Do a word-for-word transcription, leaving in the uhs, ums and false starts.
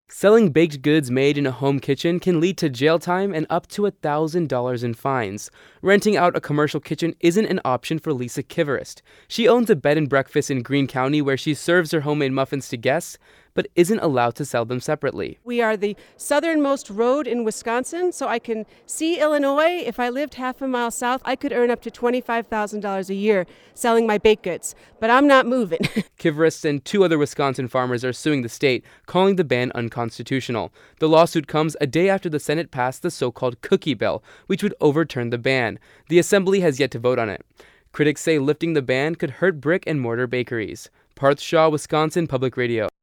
Selling baked goods made in a home kitchen can lead to jail time and up to one thousand dollars in fines. Renting out a commercial kitchen isn't an option for Lisa Kiverist. She owns a bed and breakfast in Greene County where she serves her homemade muffins to guests, but isn't allowed to sell them separately. We are the southernmost road in Wisconsin, so I can see Illinois. If I lived half a mile south, I could earn up to twenty-five thousand dollars a year selling my baked goods, but I'm not moving. Kiverist and two other Wisconsin farmers are suing the state, calling the ban unconstitutional. The lawsuit comes a day after the Senate passed the so-called cookie bill, which would overturn the ban. The Assembly has yet to vote on it. Critics say lifting the ban could hurt brick and mortar bakeries. Parth Shaw, Wisconsin Public Radio.